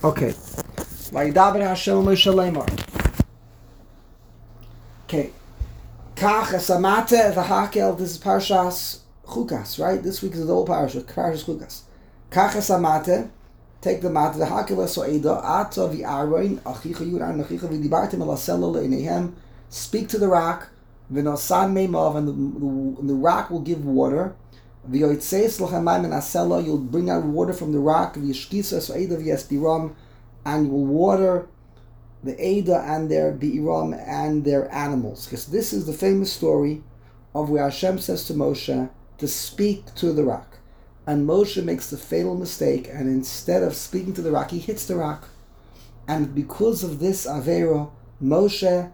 Okay. Vayidaber Hashem Moshe Lemar. Okay. Kach esamate v'hakel. This is Parshas Chukas, right? This week is the whole Parshas Chukas. Kach esamate. Take the mat v'hakel esoeda ata v'aroin achicha yuran achicha v'dibartim elasela le'neihem. Speak to the rock. V'nosan meimav, and the rock will give water. V'yoytzeis l'chamayim asela. You'll bring out water from the rock. V'yishkisa esoeda v'yesbiram. And you will water the Ada and their Bi'iram and their animals. Because this is the famous story of where Hashem says to Moshe to speak to the rock. And Moshe makes the fatal mistake, and instead of speaking to the rock, he hits the rock. And because of this Avera, Moshe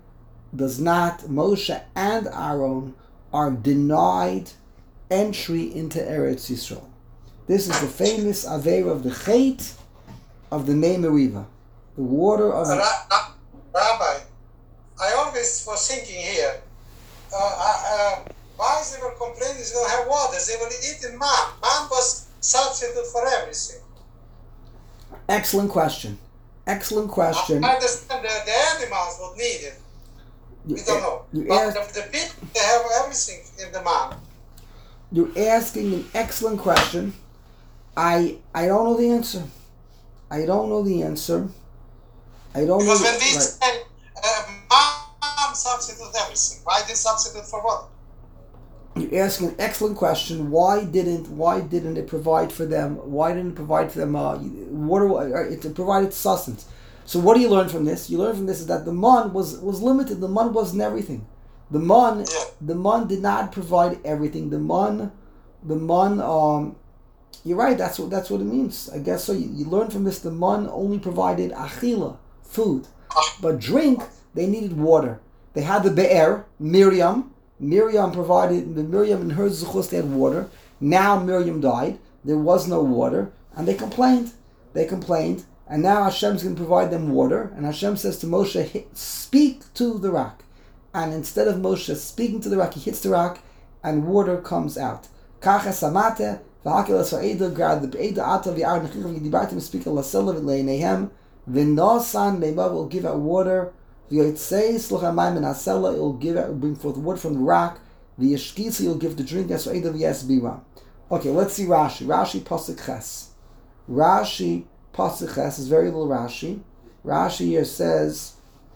and Aaron are denied entry into Eretz Yisrael. This is the famous Avera of the Chet of the Mei Meriva, the water of... Rabbi, I always was thinking here, why they were complaining they don't have water? They were eating man. Man was substitute for everything. Excellent question. Excellent question. I understand the animals would need it. We don't know. But the people, they have everything in the man. You're asking an excellent question. I don't know the answer. I don't know the answer. Because when we say man substitute everything, why did substitute for what? You're asking an excellent question. Why didn't it provide for them? Why didn't it provide for them water? It provided sustenance. So what do you learn from this? You learn from this is that the man was limited. The man wasn't everything. The man did not provide everything. The man. You're right. That's what it means. I guess so. You learn from this. The man only provided achila, food, but drink they needed water. They had the be'er. Miriam provided. Miriam and her zuchus, they had water. Now Miriam died. There was no water, and they complained. And now Hashem's going to provide them water. And Hashem says to Moshe, "Speak to the rock." And instead of Moshe speaking to the rock, he hits the rock, and water comes out. Kach esamate. Grab the Eda Ata v'Aaron Nechicha v'Dibartim speak Lasela v'Leinehem v'Nosan Meimav will give out water v'Yotzei Sluchamayim and Asela it will bring forth water from the rock v'Yeshkisa you'll give the drink as Eda v'Yesbiram. Okay, let's see Rashi. Rashi Pasuk Ches. Rashi Pasuk Ches is very little Rashi. Rashi here says,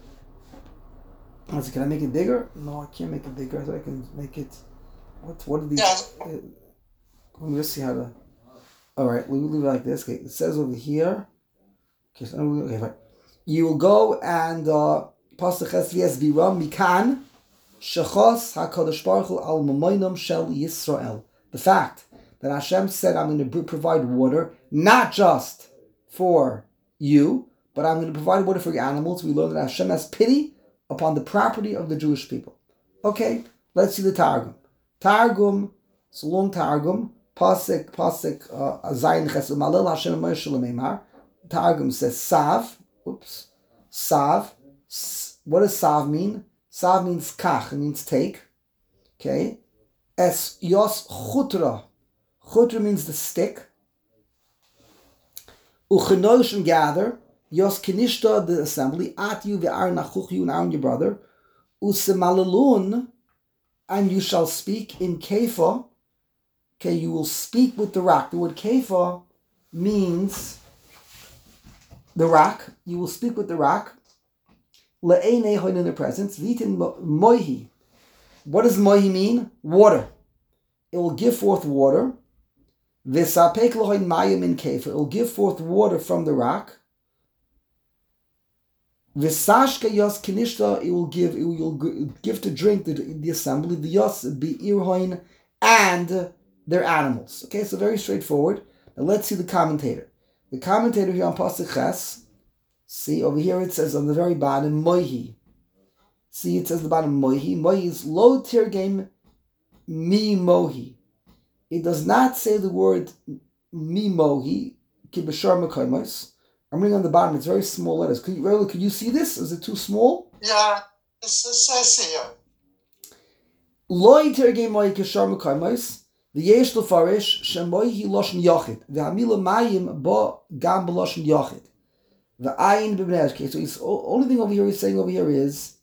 can I make it bigger? No, I can't make it bigger. So I can make it. What are these? Yeah. Let me just see how to... Alright, we'll leave it like this. Okay, it says over here... Okay, fine. You will go and... Pasuk Ches v'Yesbiram mikan shechos HaKadosh Baruch Hu al mamoinam shel Yisrael. The fact that Hashem said, I'm going to provide water, not just for you, but I'm going to provide water for your animals. We learn that Hashem has pity upon the property of the Jewish people. Okay, let's see the Targum. It's a long Targum. Pasuk Zayin Chesed Malel Hashem Moshe Lemeimar. Targum says Sav. Sav. What does Sav mean? Sav means kach. It means take. Okay. Es Yos Chutra. Chutra means the stick. Uchenosh and gather. Yos Kinishta, the assembly. At you ve'ar nachuch, you and Aaron your brother. Usemalelun, and you shall speak in Kefa. Okay, you will speak with the rock. The word kefa means the rock. You will speak with the rock. Le'einei in the presence. Vitin moihi. What does moihi mean? Water. It will give forth water. V'sapek lo'in mayim in kefa. It will give forth water from the rock. V'sashka yos kinishta. It will give to drink the assembly. The yos be'irhoin and their animals. Okay, so very straightforward. Now let's see the commentator. The commentator here on Pasuk Ches. See, over here it says on the very bottom, Moihi. See, it says at the bottom, Moihi. Moihi is lo tirgem mi mohi. It does not say the word mi mohi, ki b'shar mekaymos. I'm reading on the bottom, it's very small letters. Could you see this? Is it too small? Yeah, I see it. Lo tirgem mohi ki b'shar mekaymos. V'yesh l'farish shemoihi loshen yachid. V'hamila mayim bo gam b'loshen yachid. The ayin b'bnei. Okay, so he's only thing over here he's saying over here is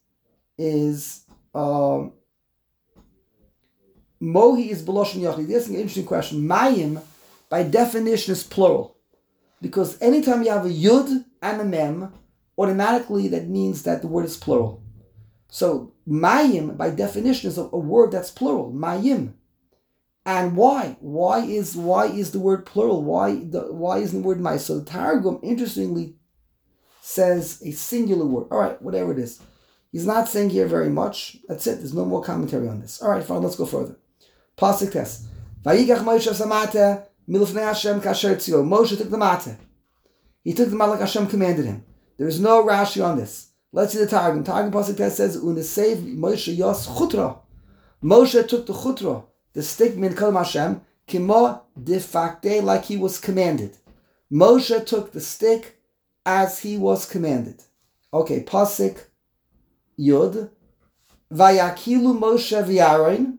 mohi is b'loshen yachid. This is an interesting question. Mayim, by definition, is plural. Because anytime you have a yud and a mem, automatically that means that the word is plural. So mayim, by definition, is a word that's plural. Mayim. And why? Why is the word plural? Why isn't the word may? So the Targum, interestingly, says a singular word. All right, whatever it is. He's not saying here very much. That's it. There's no more commentary on this. All right, fine, let's go further. Pasuk test. Vayigach Moshe samate milufnei Hashem kasher tzio. Moshe took the mate. He took the mat like Hashem commanded him. There is no Rashi on this. Let's see the Targum. Targum Pasuk test says, Unesev Moshe yos chutra. Moshe took the chutra, the stick min kol Hashem, kimo de facto, like he was commanded. Moshe took the stick as he was commanded. Okay, Pasuk Yud. Vayakilu Moshe v'Aaron.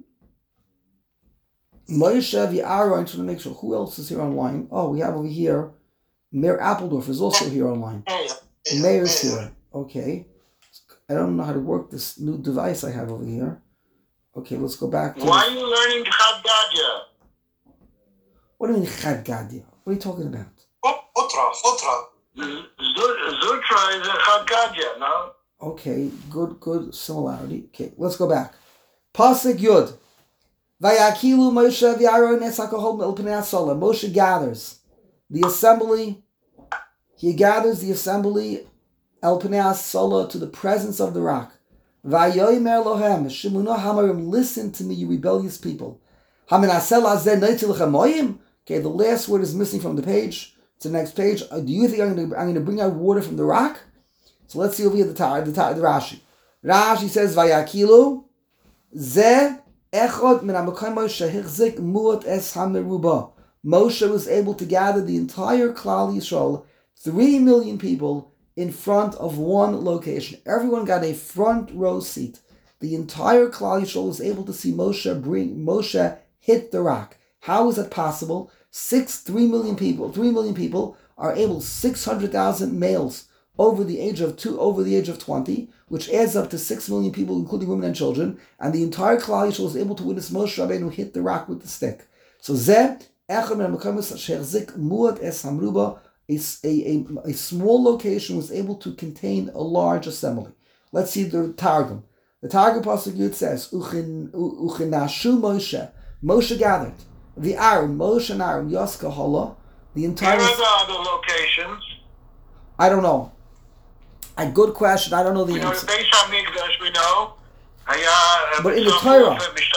Moshe v'Aaron, trying to make sure, who else is here online? Oh, we have over here, Mayor Appledorf is also here online. Mayor's here. Okay. I don't know how to work this new device I have over here. Okay, let's go back to... Why are you learning Chad Gadya? What do you mean Chad Gadya? What are you talking about? Futra. Zutra is a Chad Gadya, no? Okay, good similarity. Okay, let's go back. Pasuk Yud. Vayakilu Moshe v'Aaron es hakohol me'el pnei hasola. Moshe gathers the assembly. He gathers the assembly el pnei hasola to the presence of the rock. Vayomer lohem shemuna hamarim. Listen to me, you rebellious people. Haminasel azeh noiti lechamoyim. Okay, the last word is missing from the page. It's the next page. Do you think I'm going to bring out water from the rock? So let's see over here the Rashi. Rashi says Vayakilu ze echod min hamakom Moshe hichzik muot es hameruba. Moshe was able to gather the entire Klal Yisrael, 3 million people, in front of one location. Everyone got a front row seat. The entire Klal Yisrael was able to see Moshe hit the rock. How is that possible? 3 million people are able, 600,000 males over the age of 20, which adds up to 6 million people, including women and children, and the entire Klal Yisrael was able to witness Moshe Rabbeinu hit the rock with the stick. So Zeh echad min hamakom she'achzik muat es hamruba. A small location was able to contain a large assembly. Let's see the Targum. The Targum Pasuk Yud says, Uchinashu Moshe. Moshe gathered. The Aaron, Moshe and Aaron, Yaska Hala. The entire... Where are the other locations? I don't know. A good question. I don't know the answer. The Beis HaMikdash, we know. But in the Torah...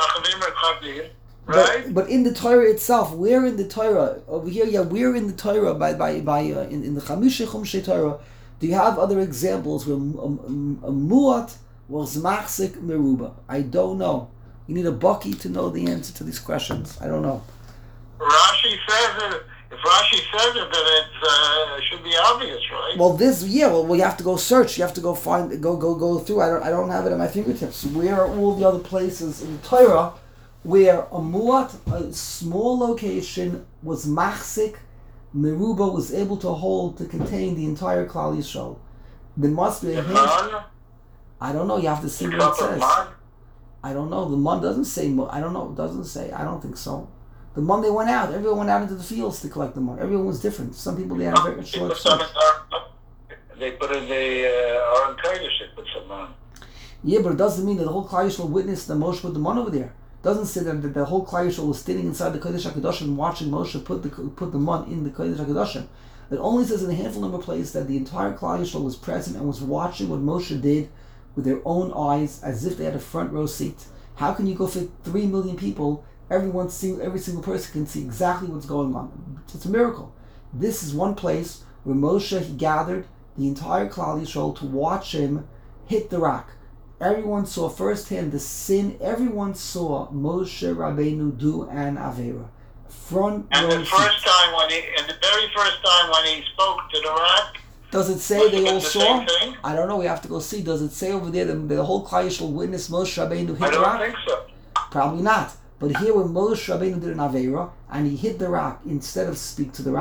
Right? But in the Torah itself, where in the Torah over here? Yeah, where in the Torah in the Chamisha Chumshei Torah do you have other examples where a muat was machzik meruba? I don't know. You need a bucky to know the answer to these questions. I don't know. Rashi says it. If Rashi says it, then it should be obvious, right? Well, you have to go search. You have to go find, go through. I don't have it at my fingertips. Where are all the other places in the Torah where a muat, a small location, was machzik, meruba, was able to hold, to contain the entire Klal Yisrael? There must be a hint. I don't know. You have to see what it says. I don't know. The man doesn't say. I don't know. It doesn't say. I don't think so. The man, they went out. Everyone went out into the fields to collect the man. Everyone was different. Some people, they had very short skirts. They put in the Aron Kodesh. They put some man. Yeah, but it doesn't mean that the whole Klal Yisrael witnessed that Moshe put the man over there. Doesn't say that the whole Klal Yisrael was standing inside the Kodesh HaKadosh and watching Moshe put the man in the Kodesh HaKadosh. It only says in a handful number of places that the entire Klal Yisrael was present and was watching what Moshe did with their own eyes, as if they had a front row seat. How can you go fit 3 million people? Every single person can see exactly what's going on. It's a miracle. This is one place where Moshe, he gathered the entire Klal Yisrael to watch him hit the rock. Everyone saw firsthand the sin. Everyone saw Moshe Rabbeinu do an Avera. And the very first time when he spoke to the rock, does it say they all saw? I don't know. We have to go see. Does it say over there that the whole Klal Yisrael witnessed Moshe Rabbeinu hit the rock? I don't think so. Probably not. But here when Moshe Rabbeinu did an Avera and he hit the rock, instead of speak to the rock,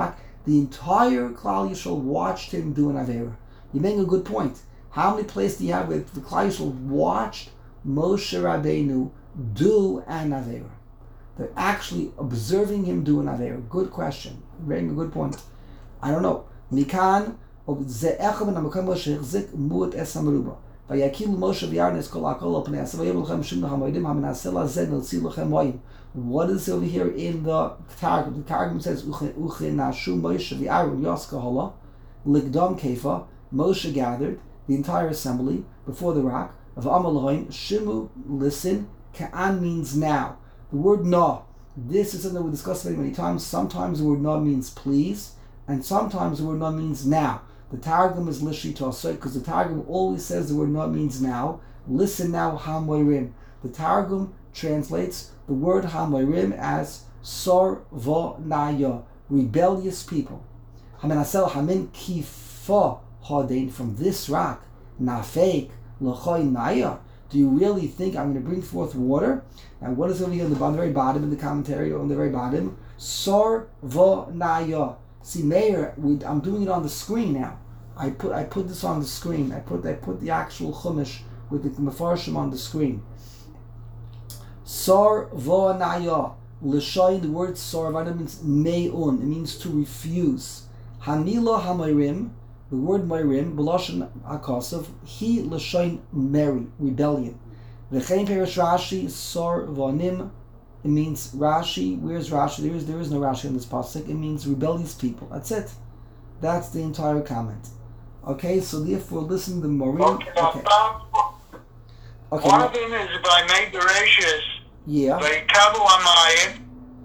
The entire Klal Yisrael watched him do an Avera. You make a good point. How many places do you have where the Klal Yisrael watched Moshe Rabbeinu do an Avera? They're actually observing him do an Avera. Good question. Very good point. I don't know. Mikan ze echad ben hamakom shechzik muat es hamruba. Vayakilu Moshe v'Aaron kol hakol al pnei ha'aseh vayevol lechem shim hamoedim hamenaseh lazen l'tzi lechem moyim. What is over here in the Targum? The Targum says Uchenashu Moshe v'Aaron Yoska Hola Ligdom Kefa. Moshe gathered the entire assembly before the rock of Amaloin. Shimu, listen. Ka'an means now. The word na. This is something we discussed many times. Sometimes the word na means please, and sometimes the word na means now. The Targum is Lishi Tosai because the Targum always says the word na means now. Listen now, Hamoirim. The Targum translates the word Hamoirim as Sarvanaya, rebellious people. Hamenasel Hamin Kifa Hadain, from this rock, Nafek L'choy Naya. Do you really think I'm going to bring forth water? Now, what is over here on the very bottom in the commentary, on the very bottom? Sarvanaya. See, Meir, I'm doing it on the screen now. I put this on the screen. I put the actual Chumash with the Mefarshim on the screen. Sarvanaya. L'shay, the word Sarvanaya means me'un. It means to refuse. Hanila Hamayrim. The word Mayrim, B'lashon HaKasav, he l'shayin meri, rebellion. V'chein perish Rashi, Sarvanim, it means Rashi. Where's Rashi? There is no Rashi in this pasuk. It means rebellious people. That's it. That's the entire comment. Okay, so therefore listen to the Morim. Okay. One of them is by Mei Bereshis. Yeah. By Kabu Amayim.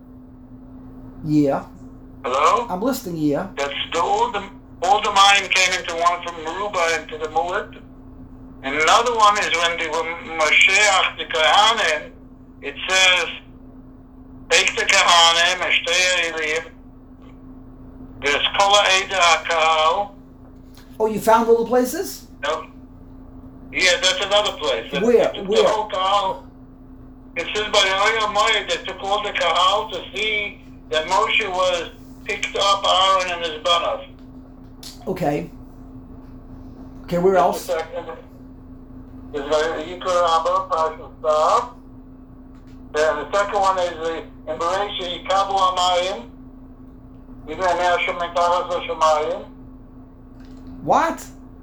Yeah. Hello? I'm listening, yeah. That's all the mayim came into one from Meruba into the Mu'ud. And another one is when they were Mashiach the Kohanim, it says, take the Kohanim, Ashtei Elim, there's Kola Eida HaKahal. Oh, you found all the places? No. Yeah, that's another place. Where? The whole Kahal. It says by the Oyam Moed, they took all the Kahal to see that Moshe was picked up Aaron and his Banav. Okay, where else? The second is Yikra Abba, Parashat Stav. The second one is in Bereshit, Yikabu Amayim. Yivnei Hashem Mitaras Hashemayim. What?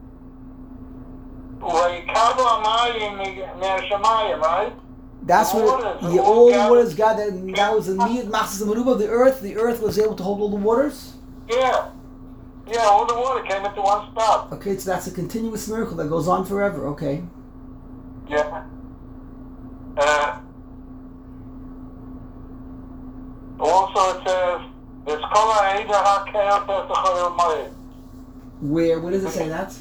Yikabu Amayim Hashemayim, right? That's what all the waters got. That was the Miyad Machzis Meruba. The earth was able to hold all the waters. Yeah, all the water came into one spot. Okay, so that's a continuous miracle that goes on forever. Okay. Yeah. Also it says, it's Kola Eida HaKehel Pesach Moed. Where does it say that?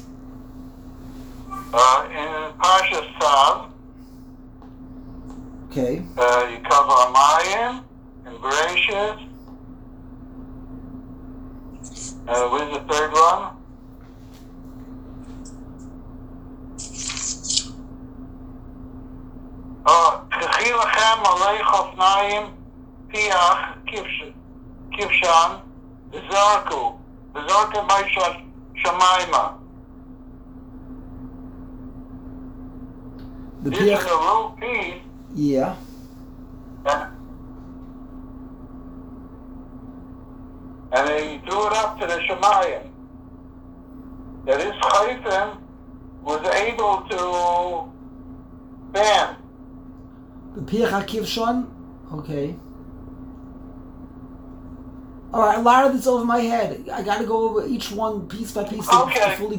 In Parshas Tzav. Okay. Yikavu Amayim in Bereshit. Where's the third one? K'chi lachem alei chofnayim piach kivshan v'zarku b'shat shamayma. This is a little piece. Yeah. And he threw it up to the Shemayim. That his Chayfim was able to ban. The Piach HaKivshon? Okay. Alright, a lot of this over my head. I gotta go over each one piece by piece to fully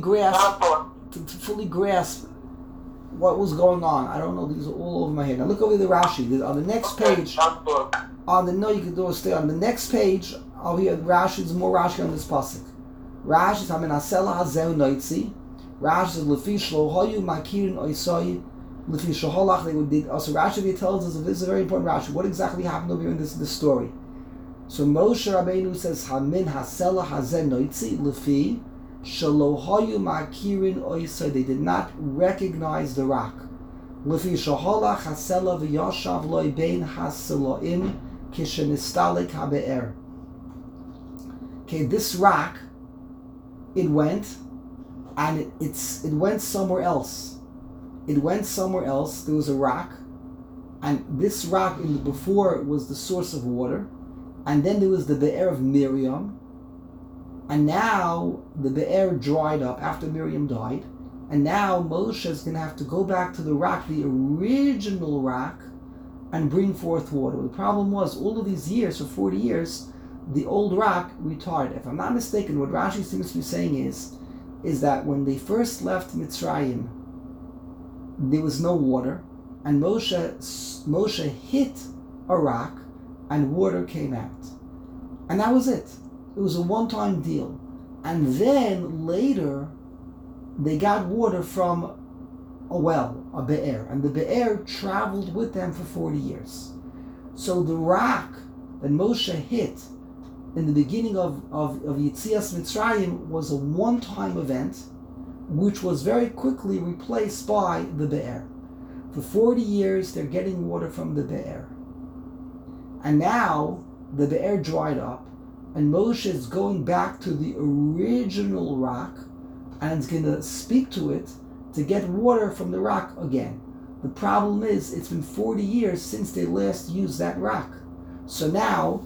grasp what was going on. I don't know, these are all over my head. Now look over the Rashi. On the next page, you can do a stay on the next page. Oh, here Rashi, there's more Rashi on this pasuk. Rashi is Hamenasela Hazeu Noitzi. Rashi says Lefi Shlohoyu Makirin Oisoi Lefi Shoholach. They did. Also, Rashi tells us this is a very important Rashi. What exactly happened over here in this story? So Moshe Rabbeinu says Hamin Hasela Hazeu Noitzi Lefi Shlohoyu Makirin Oisoi. They did not recognize the rock. Lefi Shoholach Hasela v'Yoshav Loi Bein Haseloim Kishenistalik HaBe'er. Okay, this rock, it went, and it went somewhere else. It went somewhere else. There was a rock, and this rock before was the source of water, and then there was the Be'er of Miriam, and now the Be'er dried up after Miriam died, and now Moshe is going to have to go back to the rock, the original rock, and bring forth water. The problem was, all of these years, for 40 years, the old rock retired. If I'm not mistaken, what Rashi seems to be saying is that when they first left Mitzrayim, there was no water, and Moshe hit a rock, and water came out. And that was it. It was a one-time deal. And then later, they got water from a well, a Be'er, and the Be'er traveled with them for 40 years. So the rock that Moshe hit in the beginning of Yetzias Mitzrayim was a one-time event, which was very quickly replaced by the Be'er. For 40 years, they're getting water from the Be'er. And now, the Be'er dried up, and Moshe is going back to the original rock, and is going to speak to it to get water from the rock again. The problem is, it's been 40 years since they last used that rock. So now,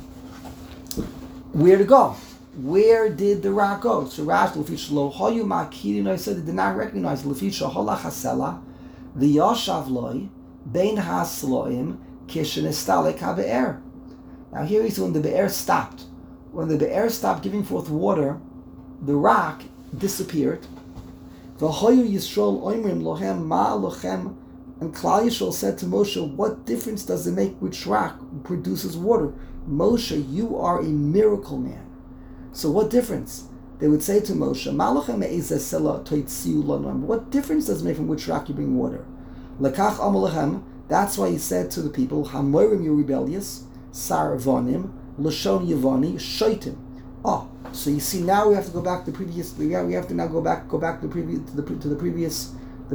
where to go? Where did the rock go? So Rashi, Lefish lo hayu makirin, I said they did not recognize Lefish halach hasela, the yashav loy bein hasloim kishen estalek habe'er. Now here is when the Be'er stopped. When the Be'er stopped giving forth water, the rock disappeared. V'hoyu Yisrael oimrim lohem ma lochem, and Klal Yisrael said to Moshe, what difference does it make which rock produces water? Moshe, you are a miracle man. So what difference? They would say to Moshe, ma lochem me'ezeh sela toitziu lanam. What difference does it make from which rock you bring water? Lekach amalachem. That's why he said to the people, hamorim, you rebellious, saravonim, lashon yavani, shaitim. Oh, so you see, now we have to go back to the previous. We have to now go back to the previous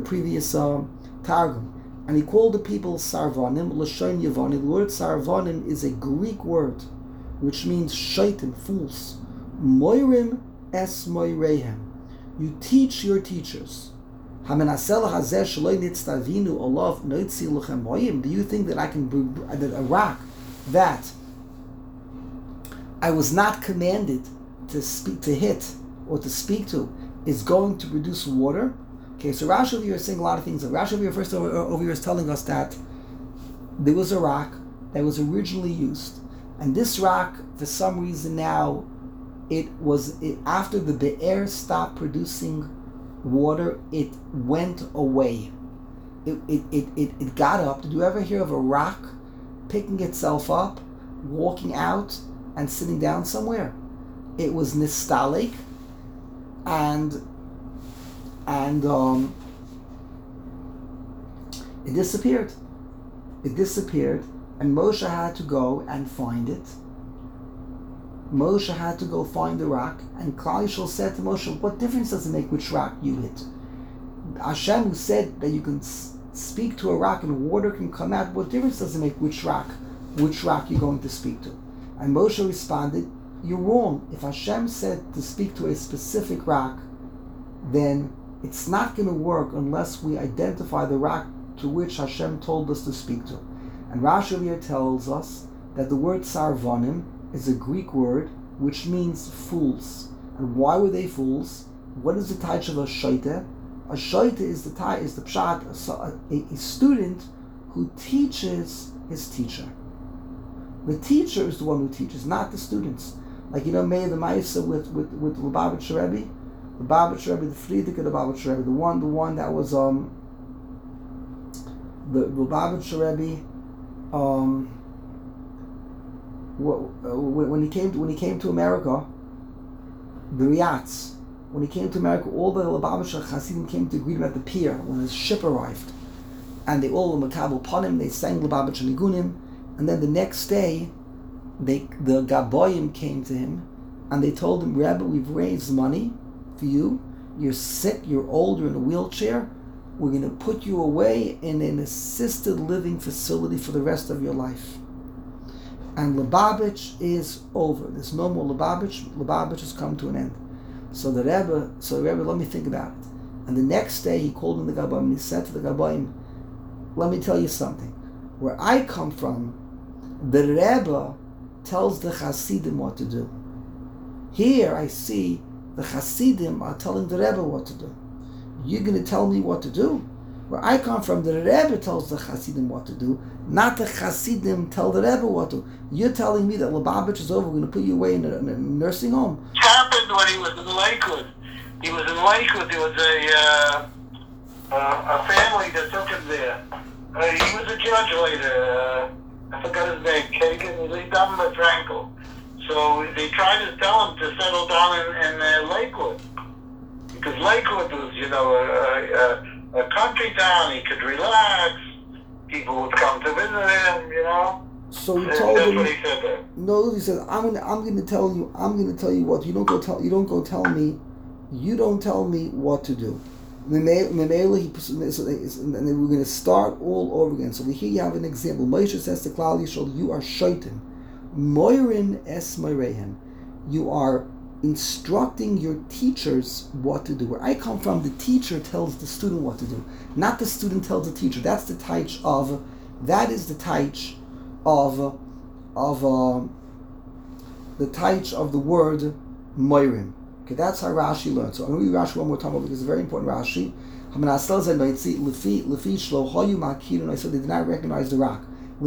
targum, and he called the people sarvanim, lashon yavani. The word sarvanim is a Greek word, which means shaitim, fools. Moirim es moirehem. You teach your teachers. Do you think that I can that a rock that I was not commanded to hit or to speak to is going to produce water? Okay, so Rashi over here is saying a lot of things. Rashi over here first over here is telling us that there was a rock that was originally used, and this rock, for some reason now, after the Be'er stopped producing water, it went away. It got up. Did you ever hear of a rock picking itself up, walking out, and sitting down somewhere? It was nistalik, and it disappeared. It disappeared, and Moshe had to go and find it. Moshe had to go find the rock, and Klal Yisrael said to Moshe, what difference does it make which rock you hit? Hashem, who said that you can speak to a rock and water can come out, what difference does it make which rock you're going to speak to? And Moshe responded, you're wrong. If Hashem said to speak to a specific rock, then it's not going to work unless we identify the rock to which Hashem told us to speak to. And Rashi here tells us that the word sarvanim is a Greek word which means fools. And why were they fools? What is the type of a shaita? A shaita is the pshat, a student who teaches his teacher. The teacher is the one who teaches, not the students. Like, May the Maisa with Lubavitch Rebbe, the Frierdiker Lubavitch Rebbe, the one that was the Lubavitch Rebbe. When he came to America, the Riyats, when he came to America, all the Lubavitcher Hasidim came to greet him at the pier when his ship arrived, and they all were makabel upon him. They sang Lubavitcher Nigunim, and then the next day, the Gaboyim came to him, and they told him, Rebbe, we've raised money for you. You're sick. You're old. You're in a wheelchair. We're going to put you away in an assisted living facility for the rest of your life. and Lubavitch is over. There's no more Lubavitch. Lubavitch has come to an end. So the Rebbe, let me think about it. And the next day he called in the Gabaim and he said to the Gabaim, let me tell you something. Where I come from, the Rebbe tells the Hasidim what to do. Here I see the Hasidim are telling the Rebbe what to do. You're going to tell me what to do? Where I come from, the Rebbe tells the Hasidim what to do, not the Hasidim tell the Rebbe what to do. You're telling me that Lubavitch is over, we're going to put you away in a nursing home. It happened when he was in Lakewood. He was in Lakewood. There was a family that took him there. He was a judge later. I forgot his name. Kagan. He done with Frankel. So they tried to tell him to settle down in Lakewood, because Lakewood was, a country town. He could relax. People would come to visit him. So he told him. What he said there. No, he said, I'm going to tell you what. You don't go tell me. You don't tell me what to do. And then we're going to start all over again. So here you have an example. Moshe says to Klal Yisrael, you are shaitan. Moirin es moirehem. You are instructing your teachers what to do. Where I come from, the teacher tells the student what to do, not the student tells the teacher. That is the taich of the word moirim. Okay, that's how Rashi learns. So I'm going to read Rashi one more time because it's a very important Rashi. I said they did not recognize the rock.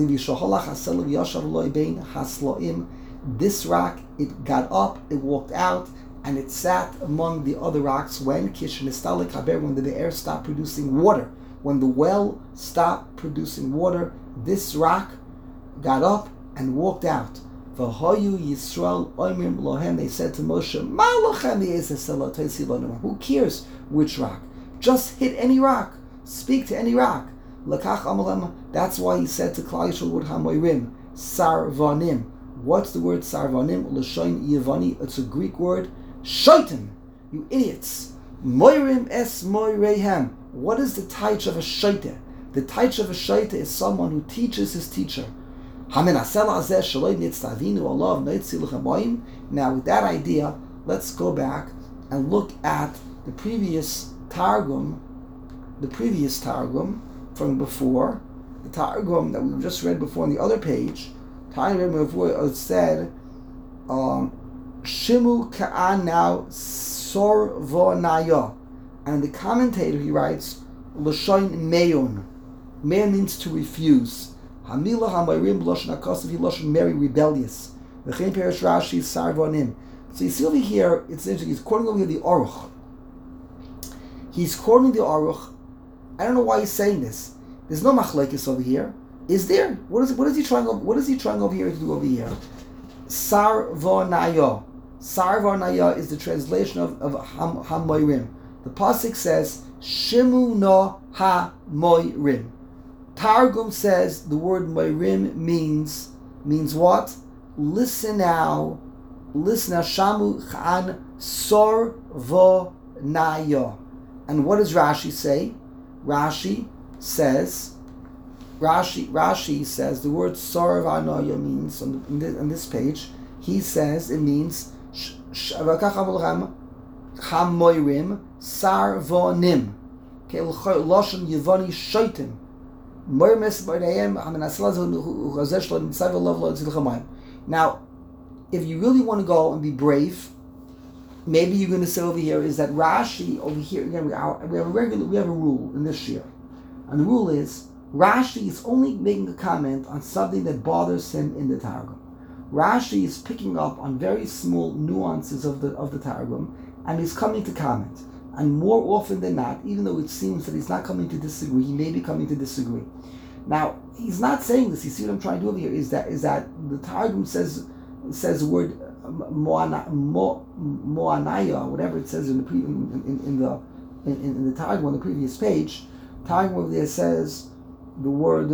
This rock, it got up, it walked out, and it sat among the other rocks when the Be'er stopped producing water. When the well stopped producing water, this rock got up and walked out. V'hayu Yisrael oimrim lohem, they said to Moshe, Ma lochem v'yezeh tosi lanu. Who cares which rock? Just hit any rock. Speak to any rock. Lakach amalem. That's why he said to Klal Yisrael word hamoirim, sarvanim. What's the word sarvanim? L'shoin yevani. It's a Greek word. Shaitan. You idiots. Moirim es moirehem. What is the taich of a shaita? The taich of a shaita is someone who teaches his teacher. Now with that idea, let's go back and look at the previous Targum from before, the Targum that we just read before on the other page. It said, Shimu ka'an now sorvonaya. And the commentator, he writes, L'shoin meyon. Meyon means to refuse. Hamila hamayrim b'loshen hakasav he loshen merry, rebellious. V'chein perish Rashi sarvonim. So you see over here, it's interesting. He's quoting over here the Aruch. He's quoting the Aruch. I don't know why he's saying this. There's no machlekes over here. Is there? What is he trying over here to do over here? Sarvonaya. Sarvonaya is the translation of hamayrim. The pasuk says Shimu no hamoyrim. Targum says the word moirim means what? Listen now. Shamu chan sorvonaya. And what does Rashi say? Rashi says the word sorvonaya means on this page. He says it means hamoirim sarvonim. Okay, loshen yevani shaitim. Now, if you really want to go and be brave, maybe you're going to say over here is that Rashi over here again. We have a rule in this year, and the rule is Rashi is only making a comment on something that bothers him in the Targum. Rashi is picking up on very small nuances of the Targum, and he's coming to comment. And more often than not, even though it seems that he's not coming to disagree, he may be coming to disagree. Now, he's not saying this. You see what I'm trying to do over here is that the Targum says the word moanaya, whatever it says in the Targum on the previous page. Targum over there says the word.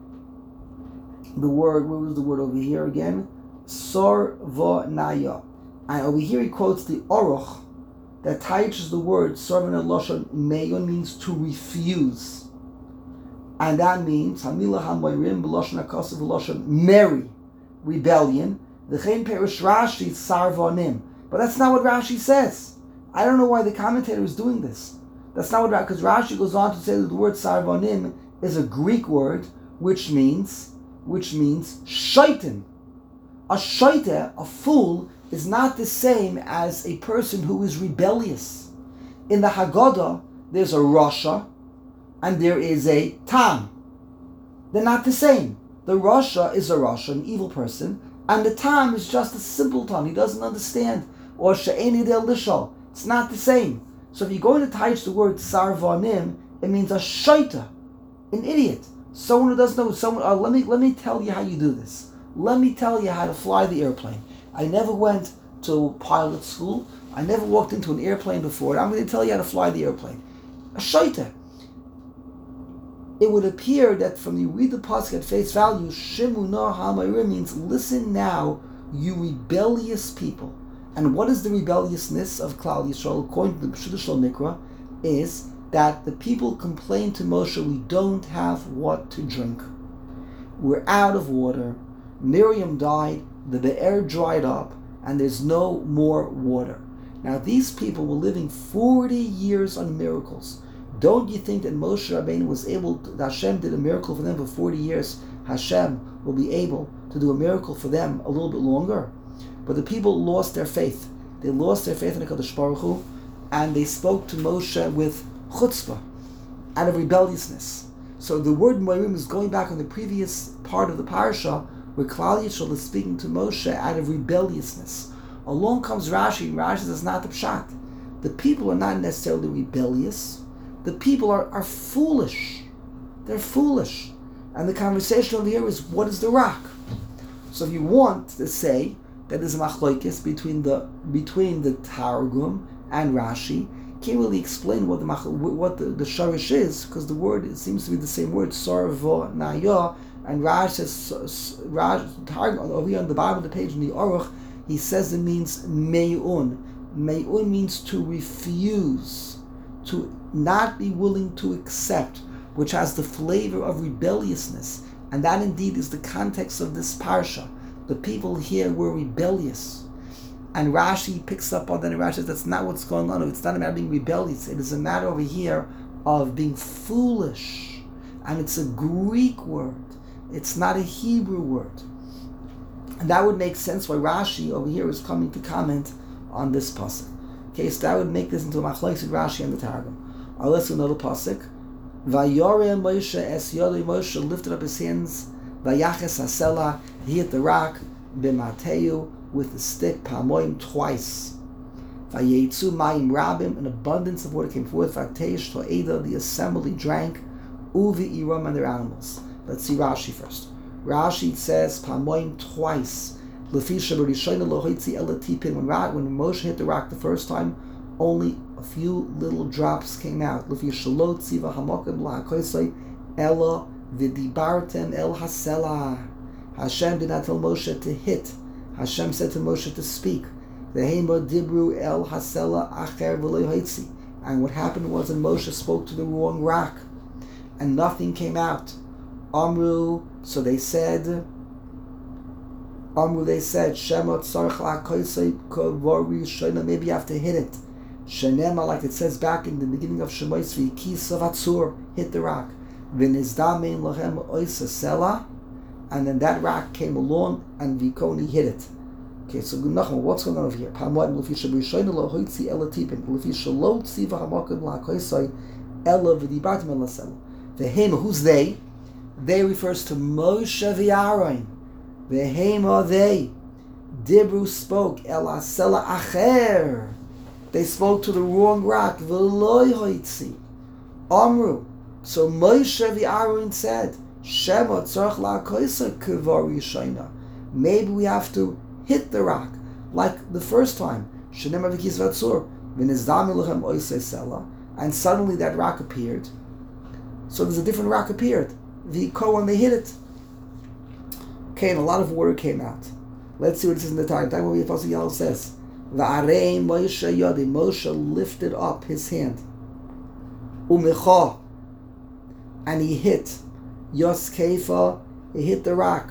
What was the word over here again? Sorvonaya. And over here he quotes the Aruch that teaches the word Sorvon Lashon Meyon means to refuse. And that means Hamila Hamayrim B'Lashon HaKasav B'Lashon Mary. rebellion. V'chein perish Rashi sarvanim. But that's not what Rashi says. I don't know why the commentator is doing this. That's not what, because Rashi goes on to say that the word sarvanim is a Greek word, which means shaitan. A shaita, a fool, is not the same as a person who is rebellious. In the Haggadah, there's a Rasha and there is a Tam. They're not the same. The Rasha is a Rasha, an evil person, and the Tam is just a simpleton. He doesn't understand. Or She'eni Del Lishal. It's not the same. So if you're going to touch the word Sarvanim, it means a shaita, an idiot. Someone who doesn't know. Let me tell you how you do this. Let me tell you how to fly the airplane. I never went to pilot school. I never walked into an airplane before. I'm going to tell you how to fly the airplane. A shaita. It would appear that from you read the pasuk at face value, Shimuna Hamayrim means listen now, you rebellious people. And what is the rebelliousness of Klal Yisrael, according to the Pshuta Shel Mikra, is that the people complain to Moshe, we don't have what to drink. We're out of water. Miriam died, the Be'er dried up, and there's no more water. Now these people were living 40 years on miracles. Don't you think that Moshe Rabbeinu was able to, Hashem did a miracle for them for 40 years, Hashem will be able to do a miracle for them a little bit longer? But the people lost their faith. They lost their faith in HaKadosh Baruch Hu, and they spoke to Moshe with chutzpah, out of rebelliousness. So the word Moirim is going back on the previous part of the parasha, where Klal Yisrael is speaking to Moshe out of rebelliousness. Along comes Rashi, and Rashi says not the pshat. The people are not necessarily rebellious. The people are foolish. They're foolish. And the conversation over here is, what is the rock? So if you want to say that there's a machlokes between the Targum and Rashi, can't really explain what the sharish is, because the word, it seems to be the same word, sarva naya, and Rashi says, Targum, over here on the bottom of the page in the Aruch, he says it means me'un. Me'un means to refuse, to not be willing to accept, which has the flavor of rebelliousness, and that indeed is the context of this parsha. The people here were rebellious. And Rashi picks up on that, and Rashi says that's not what's going on. It's not a matter of being rebellious. It is a matter over here of being foolish. And it's a Greek word. It's not a Hebrew word. And that would make sense why Rashi over here is coming to comment on this pasuk. Okay, so that would make this into a machlokes with Rashi and the Targum. Let's do another pasuk. Vayore Moshe es yodei, Moshe lifted up his hands. Vayaches hasela, he hit the rock. B'mateu, with the stick, pamoim, twice. Vayetzu mayim rabim, an abundance of water came forth. Vakteish to'eda, the assembly drank. Uvi iram, and their animals. Let's see Rashi first. Rashi says pamoim, twice. Lefisha b'rishayna lohoitzi elatipin. When Moshe hit the rock the first time, only a few little drops came out. Lefisha lo tziva hamokim la'akoisai ela v'dibartem el hasela. Hashem did not tell Moshe to hit. Hashem said to Moshe to speak. V'heima dibru el hasela acher v'lo hoitzi. And what happened was that Moshe spoke to the wrong rock, and nothing came out. Amru, so they said, Shemot tzarich la'akoisai k'vari shoyna, maybe you have to hit it. Shenema, like it says back in the beginning of Shemois, v'kisav atzur, hit the rock. V'nizdamein lochem oisa sela, and then that rock came along and Vikoni hit it. Okay, so what's going on over here? Who's they? They refers to Moshe v'Aaron. V'hema they. Dibru spoke el asela acher. They spoke to the wrong rock. V'loi hoitzi. Amru. So Moshe v'Aaron said, Shema tzarich la'akoisa k'var yishayna. Maybe we have to hit the rock, like the first time. Shenema v'kis v'atzur v'nizdami lechem oisei sela, and suddenly that rock appeared. So there's a different rock appeared. V'ko, when they hit it. Okay, and a lot of water came out. Let's see what it says in the time. Time when the Apostle Yahweh says, V'arei Moshe yodi, Moshe lifted up his hand. Umecha, and he hit. Yos Kefa, he hit the rock.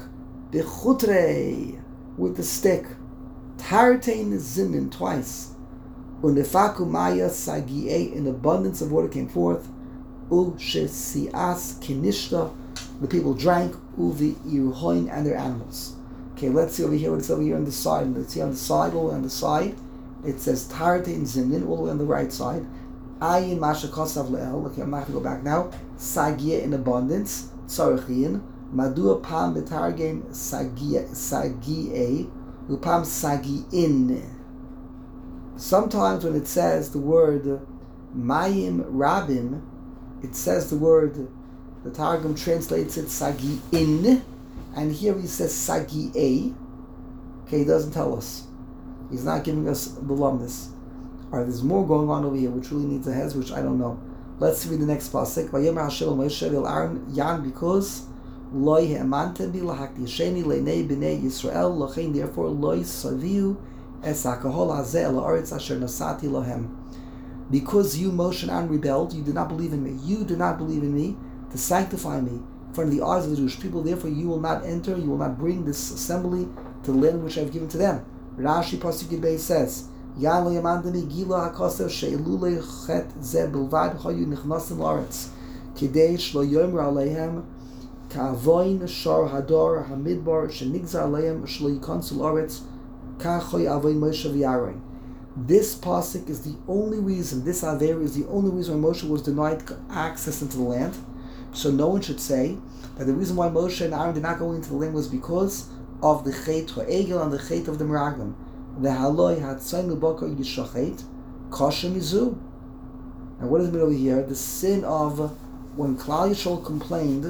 Bechutre, with the stick. Tartein zinin, twice. Unefaku maya sagie, in abundance of water came forth. Ushesias kinishta, the people drank. Uvi iruhoin, and their animals. Okay, let's see over here what it's over here on the side. Let's see on the side, all the way on the side. It says Tartein zinin, all the way on the right side. Ayin masha kosav le'el. Okay, I'm not going to go back now. Sagie, in abundance. Tzarachin. Madua pam betargem sagie, upam sagiin. Sometimes when it says the word mayim rabim, it says the word, the Targum translates it sagiin, and here he says sagie. Okay, he doesn't tell us. He's not giving us the lumnus. Alright, there's more going on over here, which really needs a hez, which I don't know. Let's read the next pasuk. Vayomer Hashem el Moshe el Aaron yan, because loy he'amanten bi lahakdisheni leinei bnei Yisrael lochein, therefore loy saviu es hakahol hazeh el haaretz asher nasati lohem. Because you, Moshe and Aaron, rebelled, you did not believe in me. You did not believe in me to sanctify me in front of the eyes of the Jewish people. Therefore, you will not enter, you will not bring this assembly to the land which I have given to them. Rashi pasuk Yud Beis says, Yan lo yamandani gila hakosev she'elulei chet ze bilvad chayu nichnasim la'aretz kidei shlo yomer aleihem ka'avoin shar hador hamidbar shenigzar aleihem shlo yikonsu la'aretz ka'choy avoin Moshe v'Aaron. This pasuk is the only reason, this aver is the only reason why Moshe was denied access into the land. So no one should say that the reason why Moshe and Aaron did not go into the land was because of the chet ha'egel and the chet of the meraglim. The haloi hatzainu bokar yishachet kasha mizu. And what does it mean over here? The sin of when Klal Yisrael complained,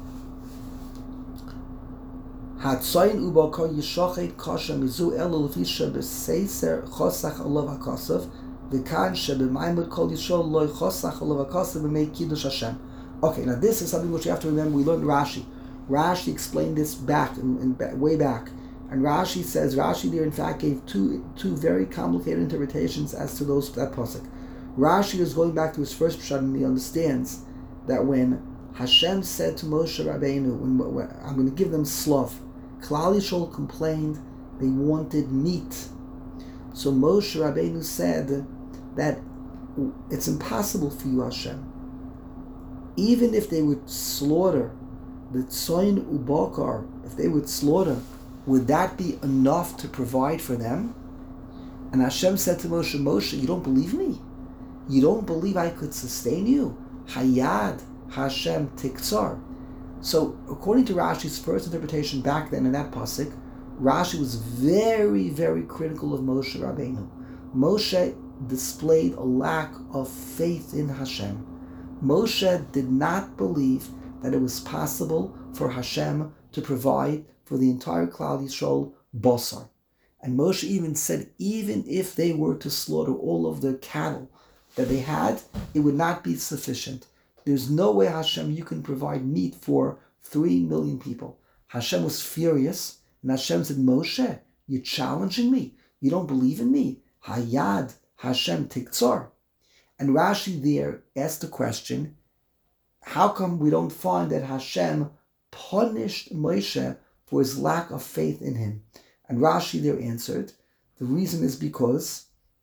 hatzain ubakar yishachet kasha mizu elu lefi shebeseiser chosach alav hakasav v'kan shebemaimud kol Yisrael loy chosach alav hakasav v'mei kiddush Hashem. Okay, now this is something which you have to remember. We learned Rashi. Rashi explained this back, way back. And Rashi says, Rashi there in fact gave two very complicated interpretations as to that pasuk. Rashi is going back to his first pshat, and he understands that when Hashem said to Moshe Rabbeinu, when I'm going to give them slav, Klal Yisrael complained they wanted meat. So Moshe Rabbeinu said that it's impossible for you, Hashem. Even if they would slaughter the tzoin ubakar, if they would slaughter, would that be enough to provide for them? And Hashem said to Moshe, Moshe, you don't believe me? You don't believe I could sustain you? Hayad Hashem tiktzar. So according to Rashi's first interpretation back then in that pasuk, Rashi was very, very critical of Moshe Rabbeinu. Moshe displayed a lack of faith in Hashem. Moshe did not believe that it was possible for Hashem to provide for the entire Klal Yisrael basar. And Moshe even said, even if they were to slaughter all of the cattle that they had, it would not be sufficient. There's no way, Hashem, you can provide meat for 3 million people. Hashem was furious, and Hashem said, Moshe, you're challenging me. You don't believe in me. Hayad Hashem tiktzar. And Rashi there asked the question, how come we don't find that Hashem punished Moshe for his lack of faith in him? And Rashi there answered, the reason is because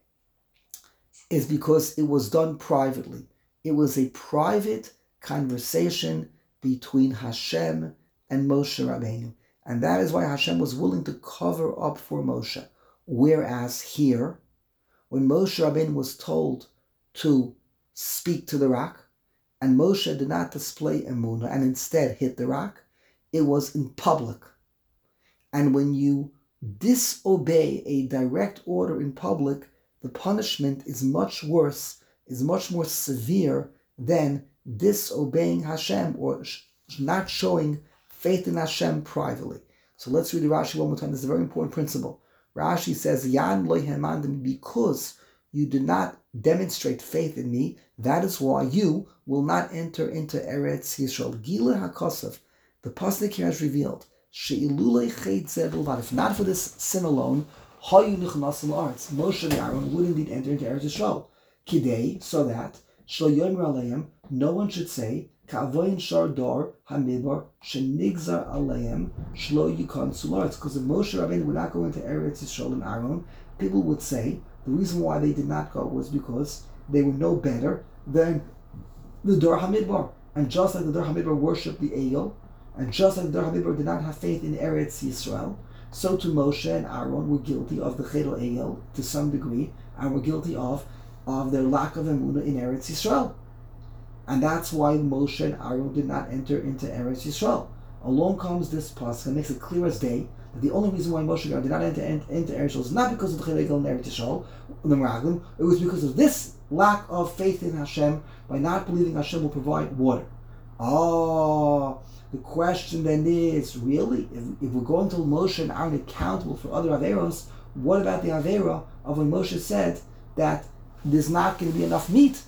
it was done privately. It was a private conversation between Hashem and Moshe Rabbeinu. And that is why Hashem was willing to cover up for Moshe. Whereas here, when Moshe Rabbeinu was told to speak to the rock, and Moshe did not display emunah and instead hit the rock, it was in public. And when you disobey a direct order in public, the punishment is much worse, is much more severe than disobeying Hashem or not showing faith in Hashem privately. So let's read the Rashi one more time. This is a very important principle. Rashi says, Yan lo hemandim, because you did not demonstrate faith in me, that is why you will not enter into Eretz Yisrael. Gila HaKosav, the pasuk here has revealed, she'ilulei chet ze bilvad, if not for this sin alone, hayu nichnasim la'aretz, Moshe and Aaron would indeed enter into Eretz Yisrael. Kidei, so that Shlo yomer aleim, no one should say, Ka'avoyin shar dor hamidbar shenigzar aleim shlo yikon sular. It's because if Moshe Rabbeinu would not go into Eretz Yisrael and Aaron, people would say the reason why they did not go was because they were no better than the Dor HaMidbar. And just like the Dor HaMidbar worshipped the Egel, and just like the Dor HaMidbar did not have faith in Eretz Yisrael, so too Moshe and Aaron were guilty of the Chedel Egel to some degree, and were guilty of their lack of emunah in Eretz Yisrael. And that's why Moshe and Aaron did not enter into Eretz Yisrael. Along comes this pasuk and makes it clear as day that the only reason why Moshe and Aaron did not enter into Eretz Yisrael is not because of the Chedel Egel in Eretz Yisrael, the Meraglim, it was because of this lack of faith in Hashem by not believing Hashem will provide water. The question then is, really, if we're going to hold Moshe and Aaron accountable for other Averos, what about the Avera of when Moshe said that there's not going to be enough meat?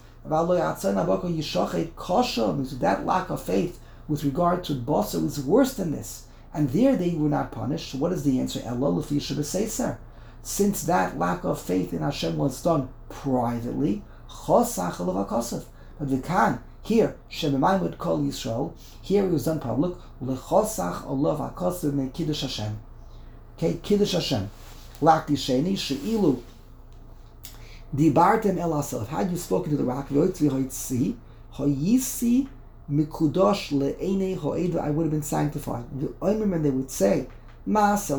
That lack of faith with regard to Basar is worse than this. And there they were not punished. What is the answer? Since that lack of faith in Hashem was done privately, but we can here, Shemaim would call Yisrael. Here it was done public. Lechosach olav hakosav me kiddush Hashem. Okay, kiddush Hashem. Lak disheni sheilu dibartem el asel. Had you spoken to the rock, hayisi mikudosh le'enei ho'edu, I would have been sanctified. And they would say, this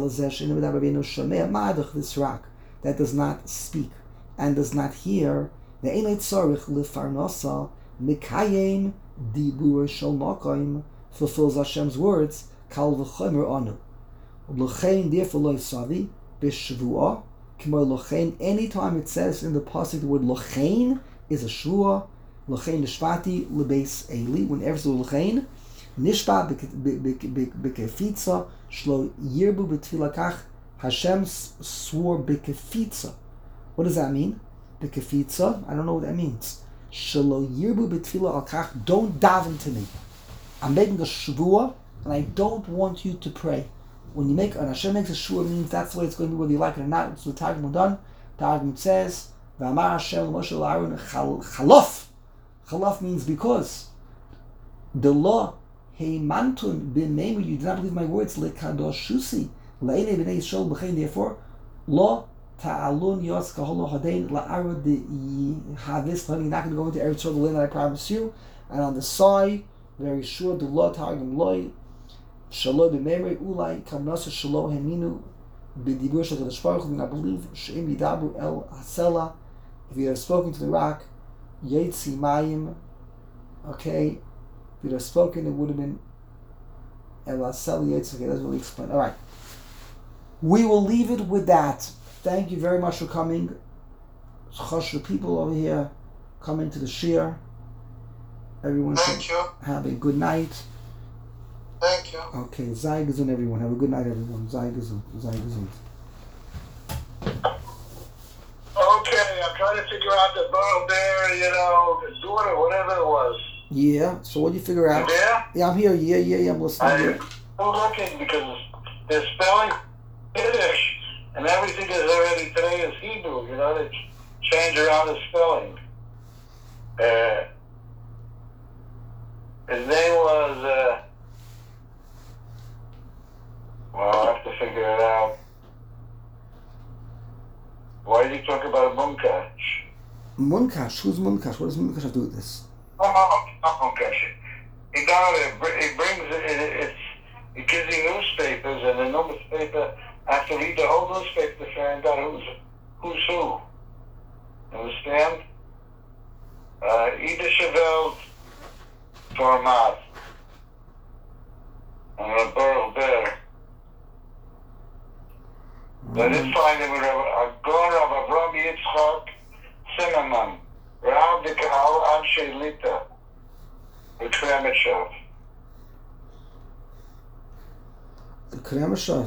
rock that does not speak and does not hear, the enei tzarich lefarnosa mikayim dibur shel makom, fulfills Hashem's words, kal v'chomer anu. L'chein therefore lo yisavi b'shvuah k'mo l'chein. Anytime it says in the pasuk the word l'chein is a shvuah. L'chein nishpati l'beis eli. Whenever it's l'chein, nishpat b'kefitza shlo yirbu b'tfilah kach. Hashem swore b'kefitza. What does that mean? B'kefitza? I don't know what that means. Shlo yirbu b'tfilah al kach. Don't daven to me. I'm making a shvuah, and I don't want you to pray. When Hashem makes a shvuah, it means that's the way it's going to be, whether you like it or not. So the Targum done. Targum says, "V'amar Hashem Moshe l'Aaron chalof." Chalof means because. The law, heimantun b'neimu, you do not believe my words. Lekadoshusi le'enei b'nei Yisrael b'chein. Therefore, law ta'alun yos kaholo hadein la'arod havis. You're not going to go into Eretz Yisrael, the land that I promise you. And on the side, very sure, the law Targum loy shalom b'meimrei ulai kamnasa shalom heminu b'dibur shel Kadosh Baruch Hu. I believe she'im yidabu el hasela. If you have spoken to the rock, yetzi mayim. Okay, if you'd have spoken, it would have been el hasela yetzi. Okay, that's what we explain. All right, we will leave it with that. Thank you very much for coming. Choshev people over here coming to the shir. Everyone should have a good night. Thank you. Okay, Zai Gesund, everyone. Have a good night, everyone. Zai Gesund. Zai Gesund. Okay, I'm trying to figure out the Burl Bear, the daughter, whatever it was. Yeah, so what do you figure out? You there? Yeah, I'm here. Yeah, I'm listening. I'm looking because they're spelling Yiddish, and everything is already today is Hebrew. They change around the spelling. His name was, I'll have to figure it out. Why did he talk about a Munkash? Munkash? Who's Munkash? What does Munkash have to do with this? Not Munkash. He brings it, he gives you newspapers, and the newspaper, I have to read the whole newspaper to find out who's who. Understand? Yiddish Welt format. And a Burl Bear. Let us find him with Agon Rav Avram Yitzchak Zimmerman, Rav de Kahal Anshe Lita, with Kremeshov. The Kremeshov.